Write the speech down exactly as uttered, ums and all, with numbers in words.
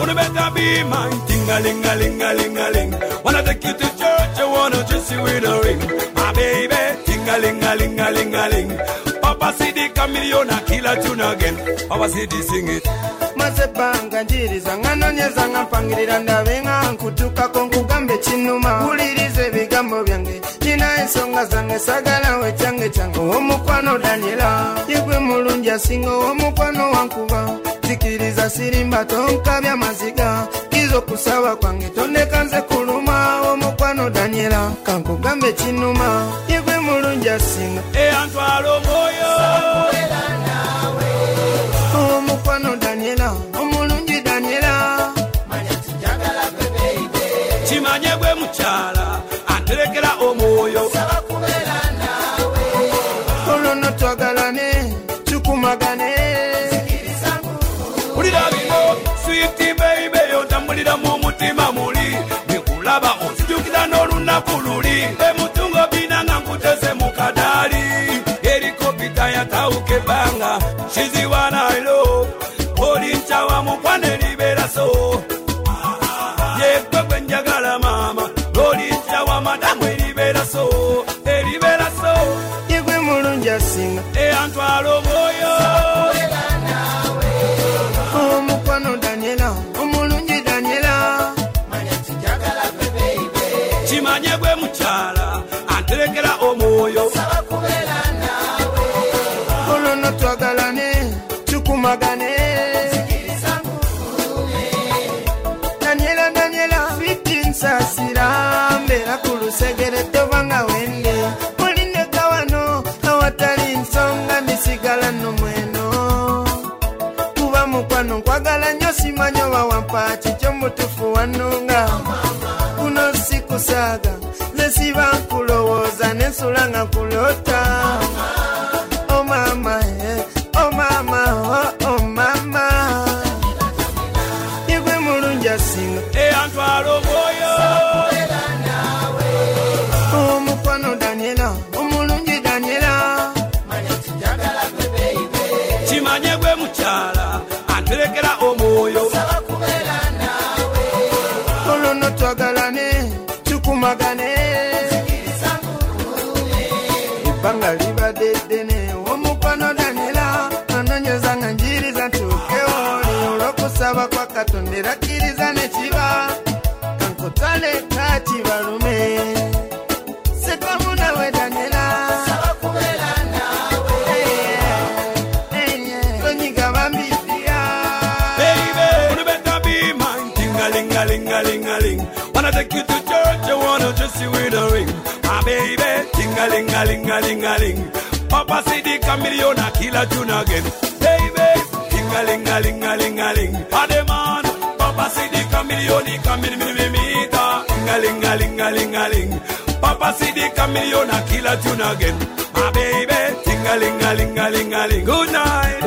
wanna better be mine. Ting-a-ling-a-ling-a-ling-a-ling. Wanna take you to church, I wanna just see with a ring. My baby, ting-a-ling-a-ling-a-ling-a-ling. Papa see the chameleon, I kill a tune again. Papa see the sing it. Mazebanga njiriza nganonyeza ngampangirira ndabenga nkutuka konkugambe chinuma ulirize bigambo byange nina ensonga zange sagala we change change omukwano Daniela yegwe mulungi asinga omukwano wankuba zikiriza sirimba tonka bya maziga kizo kusaba kwange tondeka nze kuluma omukwano Daniela kankugambe chinuma yegwe mulungi asinga e antwalo moyo omukwano Daniela omulungi Daniela manya tujagala baby chimanye gwe muchala anterekera omwoyo saba kubera nawe olono twagalane chukumagane zikiriza ulira bino sweet baby yotambulira mu mutima muli bikulaba osijukira n'olunaku luli emutungo binanga nkuteze mu kadali helikopita yatawuke banga shiziwana ilo olinchawa mukwane libera so yekwe gwe njagala mama olinchawa madamu libera so elibera so yegwe mulungi asinga eyantwala omwoyo omukwano Daniela omulungi Daniela manya tujagala baby chimanye gwe muchala anterekera omwoyo saba kubera nawe olono twagalane chukumagane zikiriza Daniela Daniela fitin sasira mbera kulusegere tobanga wende muline kawano awatali nsonga misigala nomweno kuba mukwano nkwagala nyo simanyo bawampa kikyo mutufu wanunga kuno sikusaga nesiba nkulowooza nensula nga kulota oh mama eh, oh mama oh, oh mama yegwe mulungi asinga eyantwala omwoyo omukwano Daniela omulungi Daniela manya tujagala baby chimanye gwe muchala anterekera omwoyo saba kubera nawe olono twagalane chukumagane zikiriza ibanga libadde ddene omukwano Daniela anonyoza nga njiriza ntuukewo olw'okusaba kwa Katonda era kkiriza ne kiba kankutale kati balume sekamu nawe Daniela saba kubera nawe tonyiga bambidia baby wanna better be mine ting-a-ling-a-ling-a-ling-a-ling wanna take you to church I wanna just see with a ring my baby ting-a-ling-a-ling-a-ling-a-ling Papa see the chameleon I kill a tune again baby ting-a-ling-a-ling-a-ling-a-ling Ademan Papa see the chameleon he coming me me me ta ting-a-ling-a-ling-a-ling-a-ling Papa see the chameleon I kill a tune again my baby ting-a-ling-a-ling-a-ling-a-ling good night